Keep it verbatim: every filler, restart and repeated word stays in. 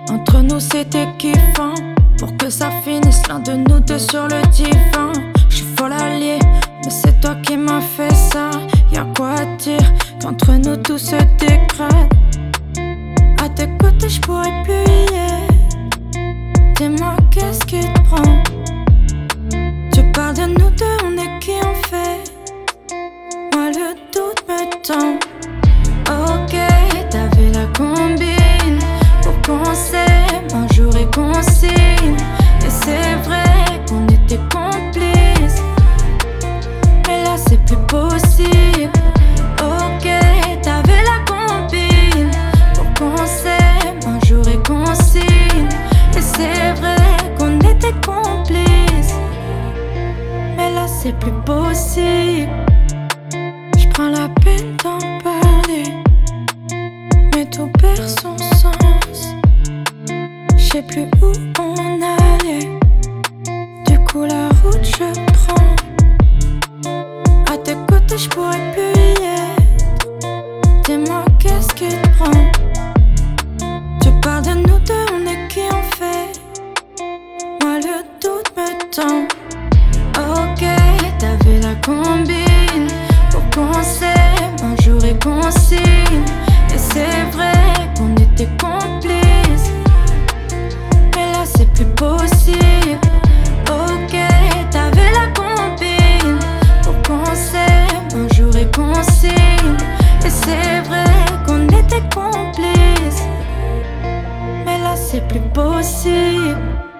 Entre nous c'était kiffant, pour que ça finisse l'un de nous deux sur le divan. J'suis folle alliée, mais c'est toi qui m'as fait ça. Y'a quoi à dire qu'entre nous tout se dégrade. À tes côtés j'pourrais plus y être. Dis-moi qu'est-ce qui te prend. Tu parles de nous deux, on est qui en fait. Moi le doute me tend. Ok, t'avais la combine pour qu'on s'aime un jour et qu'on signe. Et c'est vrai qu'on était complices, mais là c'est plus possible. Ok, t'avais la combine pour qu'on s'aime un jour et qu'on signe. Et c'est vrai qu'on était complices, mais là c'est plus possible. J'prends la peine d'en parler, mais tout perd son sens. J'sais plus où on allait, du coup la route je prends. À tes côtés j'pourrais plus y être. Dis-moi qu'est-ce qui te prend. Tu parles de nous deux, on est qui en fait. Moi le doute me tend. Ok, t'avais la combine pour qu'on s'aime un jour et qu'on signe. Et c'est vrai qu'on était complices, mais là c'est plus possible. Ok, t'avais la combine pour qu'on s'aime un jour et qu'on signe. Et c'est vrai qu'on était complices, mais là c'est plus possible.